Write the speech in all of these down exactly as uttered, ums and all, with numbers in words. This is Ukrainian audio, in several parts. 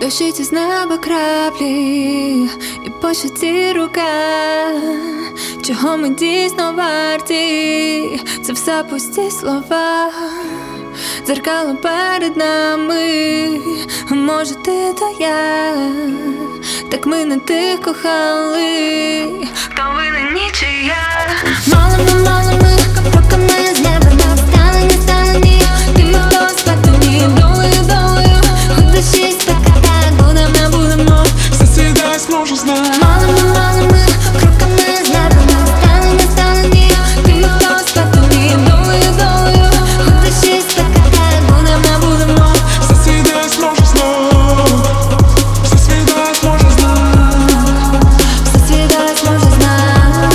Дощить із неба краплі, і по щоці рука. Чого ми дійсно варті? Це все пусті слова. Дзеркало перед нами, може ти, то я. Так ми не тих кохали, хто винен нічия. Малими, малими кроками з неба не встали, не стали ні. Ти ми хто спати ні, долею, долею. Хоч дощі така, так будем, не будемо. Все сідає, зможу знати. Малими, малими кроками з неба не встали, не стали ні. Ти ми хто спати ні, долею, долею. Хоч дощі така, так будем, не будемо. Все сідає, зможу знати. Все сідає, зможу знати. Все свідає, зможе знати.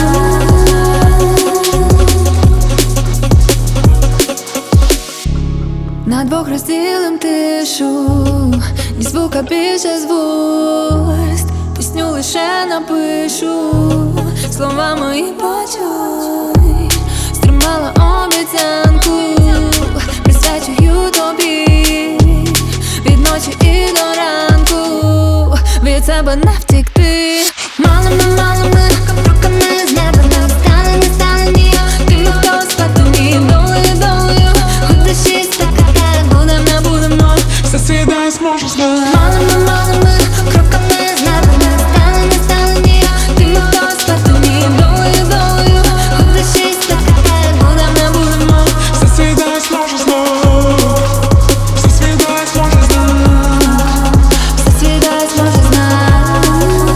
На двох розділим тишу, ні звука більше з вуст. Пісню лише напишу, слова мої почуй. Стримала обіцянку, присвячую тобі. Від ночі і до ранку, від себе не втікти. Малими, малими кроками з неба не встали, не стали ні. Ти ми хто спати ні, долею, долею. Хоч дощі така, так будем, не будемо. Все сідає, зможу знати. Малими, малими кроками з неба не встали, не стали ні. Ти ми хто спати ні, долею, долею. Хоч дощі така, так будем, не будемо. Все сідає, зможу знати. Все сідає, зможу знати. Все свідає, зможе знати.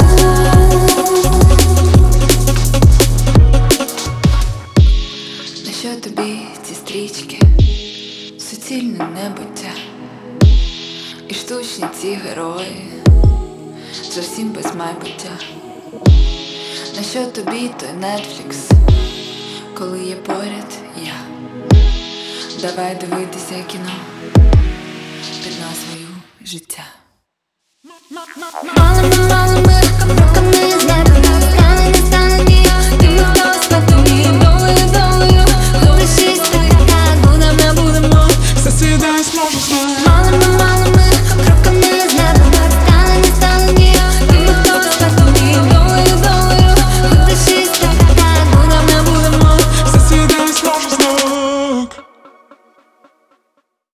На що тобі ці стрічки, суцільне небуття і штучні ці герої, зовсім без майбуття. На що тобі той Нетфлікс, коли є поряд я? Давай дивитися кіно під назвою життя. Малими, малими кроками з неба